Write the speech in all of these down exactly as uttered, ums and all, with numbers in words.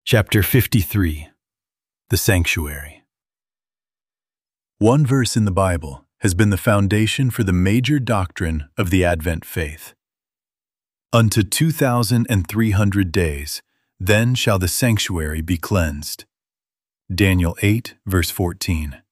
Chapter fifty-three. The Sanctuary. One verse in the Bible has been the foundation for the major doctrine of the Advent faith. Unto two thousand and three hundred days, then shall the sanctuary be cleansed. Daniel eight, verse fourteen.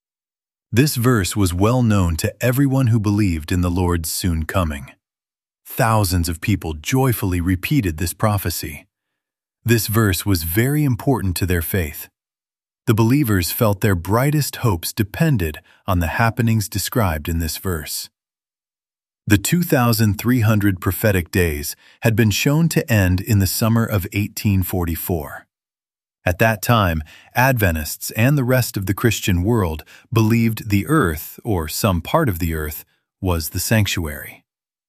This verse was well known to everyone who believed in the Lord's soon coming. Thousands of people joyfully repeated this prophecy. This verse was very important to their faith. The believers felt their brightest hopes depended on the happenings described in this verse. The two thousand three hundred prophetic days had been shown to end in the summer of eighteen forty-four. At that time, Adventists and the rest of the Christian world believed the earth, or some part of the earth, was the sanctuary.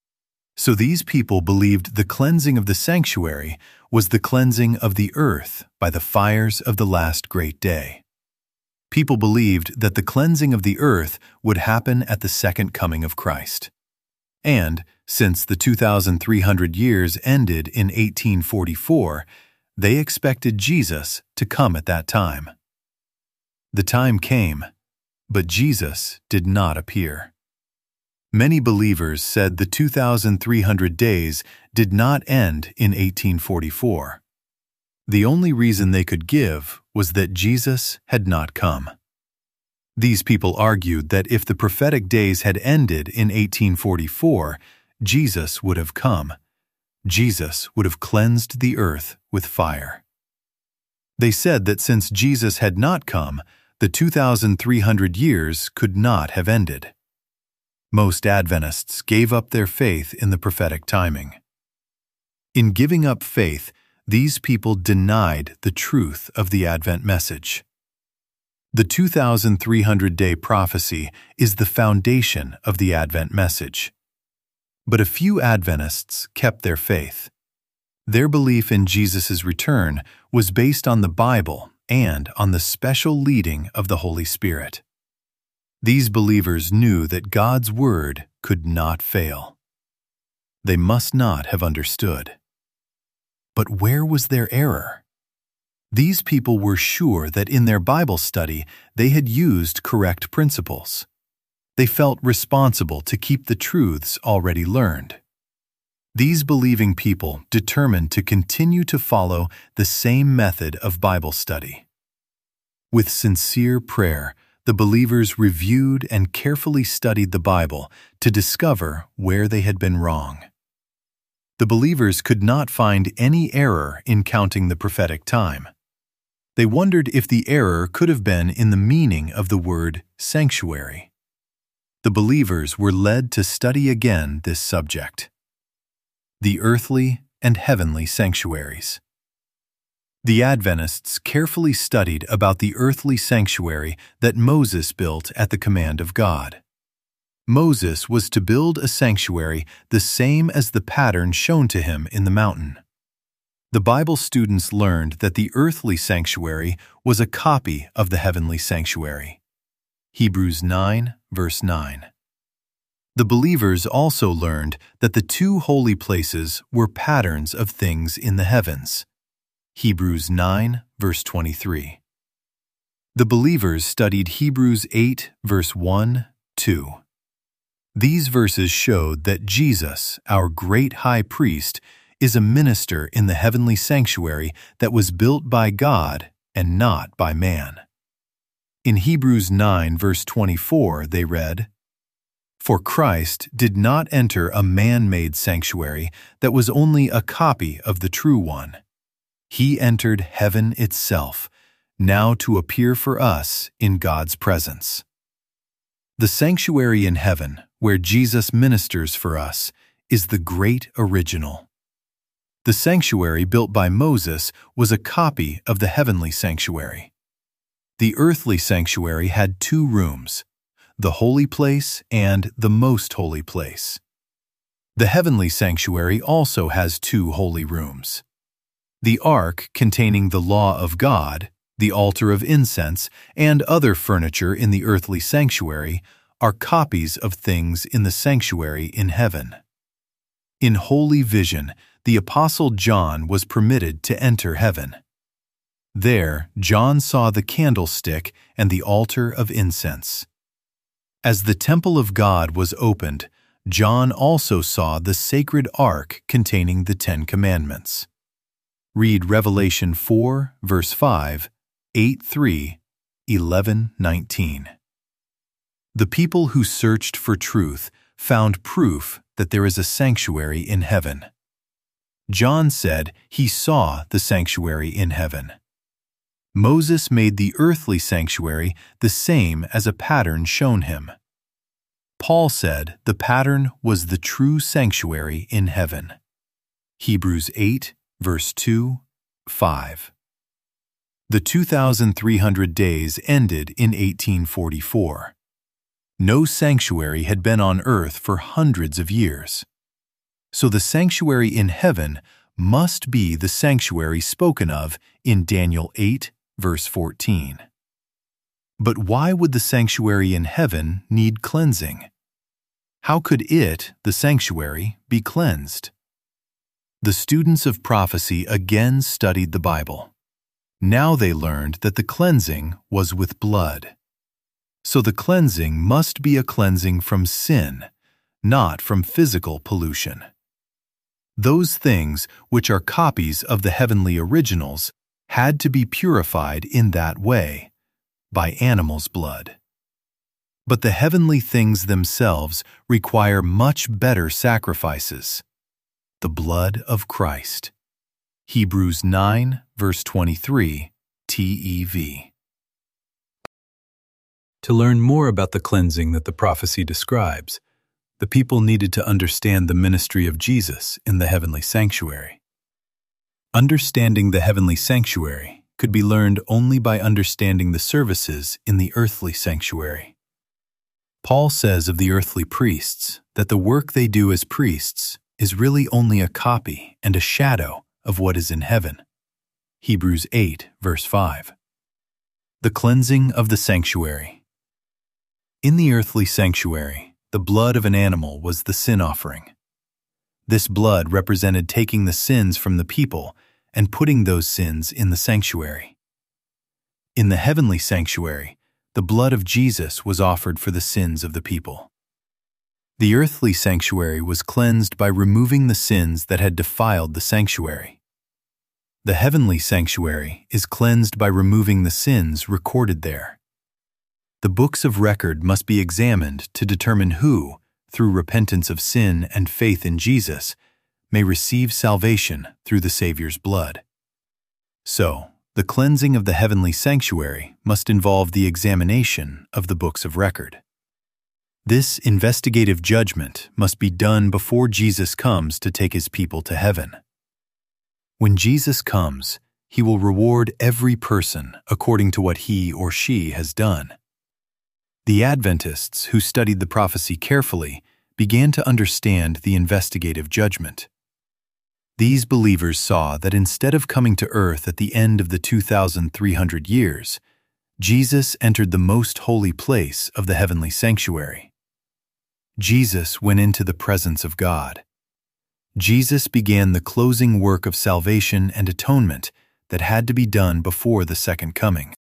So these people believed the cleansing of the sanctuary was the cleansing of the earth by the fires of the last great day. People believed that the cleansing of the earth would happen at the second coming of Christ. And, since the two thousand three hundred years ended in eighteen forty-four, they expected Jesus to come at that time. The time came, but Jesus did not appear. Many believers said the two thousand three hundred days did not end in eighteen forty-four. The only reason they could give was that Jesus had not come. These people argued that if the prophetic days had ended in eighteen forty-four, Jesus would have come. Jesus would have cleansed the earth with fire. They said that since Jesus had not come, the two thousand three hundred years could not have ended. Most Adventists gave up their faith in the prophetic timing. In giving up faith, these people denied the truth of the Advent message. The two thousand three hundred day prophecy is the foundation of the Advent message. But a few Adventists kept their faith. Their belief in Jesus' return was based on the Bible and on the special leading of the Holy Spirit. These believers knew that God's word could not fail. They must not have understood. But where was their error? These people were sure that in their Bible study they had used correct principles. They felt responsible to keep the truths already learned. These believing people determined to continue to follow the same method of Bible study. With sincere prayer, the believers reviewed and carefully studied the Bible to discover where they had been wrong. The believers could not find any error in counting the prophetic time. They wondered if the error could have been in the meaning of the word sanctuary. The believers were led to study again this subject: the earthly and heavenly sanctuaries. The Adventists carefully studied about the earthly sanctuary that Moses built at the command of God. Moses was to build a sanctuary the same as the pattern shown to him in the mountain. The Bible students learned that the earthly sanctuary was a copy of the heavenly sanctuary. Hebrews nine, verse nine. The believers also learned that the two holy places were patterns of things in the heavens. Hebrews nine, verse twenty-three. The believers studied Hebrews eight, verse one, two. These verses showed that Jesus, our great high priest, is a minister in the heavenly sanctuary that was built by God and not by man. In Hebrews nine, verse twenty-four, they read, "For Christ did not enter a man-made sanctuary that was only a copy of the true one. He entered heaven itself, now to appear for us in God's presence." The sanctuary in heaven, where Jesus ministers for us, is the great original. The sanctuary built by Moses was a copy of the heavenly sanctuary. The earthly sanctuary had two rooms, the holy place and the most holy place. The heavenly sanctuary also has two holy rooms. The ark containing the law of God, the altar of incense, and other furniture in the earthly sanctuary are copies of things in the sanctuary in heaven. In holy vision, the Apostle John was permitted to enter heaven. There, John saw the candlestick and the altar of incense. As the temple of God was opened, John also saw the sacred ark containing the Ten Commandments. Read Revelation four, verse five, eight three, eleven nineteen. The people who searched for truth found proof that there is a sanctuary in heaven. John said he saw the sanctuary in heaven. Moses made the earthly sanctuary the same as a pattern shown him. Paul said the pattern was the true sanctuary in heaven. Hebrews eight, verse two, five. The two thousand three hundred days ended in eighteen forty-four. No sanctuary had been on earth for hundreds of years. So the sanctuary in heaven must be the sanctuary spoken of in Daniel eight, verse fourteen. But why would the sanctuary in heaven need cleansing? How could it, the sanctuary, be cleansed? The students of prophecy again studied the Bible. Now they learned that the cleansing was with blood. So the cleansing must be a cleansing from sin, not from physical pollution. Those things which are copies of the heavenly originals had to be purified in that way, by animals' blood. But the heavenly things themselves require much better sacrifices. The blood of Christ. Hebrews nine, verse twenty-three, T E V. To learn more about the cleansing that the prophecy describes, the people needed to understand the ministry of Jesus in the heavenly sanctuary. Understanding the heavenly sanctuary could be learned only by understanding the services in the earthly sanctuary. Paul says of the earthly priests that the work they do as priests is really only a copy and a shadow of what is in heaven. Hebrews eight, verse five. The cleansing of the sanctuary. In the earthly sanctuary, the blood of an animal was the sin offering. This blood represented taking the sins from the people and putting those sins in the sanctuary. In the heavenly sanctuary, the blood of Jesus was offered for the sins of the people. The earthly sanctuary was cleansed by removing the sins that had defiled the sanctuary. The heavenly sanctuary is cleansed by removing the sins recorded there. The books of record must be examined to determine who, through repentance of sin and faith in Jesus, may receive salvation through the Savior's blood. So, the cleansing of the heavenly sanctuary must involve the examination of the books of record. This investigative judgment must be done before Jesus comes to take his people to heaven. When Jesus comes, he will reward every person according to what he or she has done. The Adventists who studied the prophecy carefully began to understand the investigative judgment. These believers saw that instead of coming to earth at the end of the two thousand three hundred years, Jesus entered the most holy place of the heavenly sanctuary. Jesus went into the presence of God. Jesus began the closing work of salvation and atonement that had to be done before the second coming.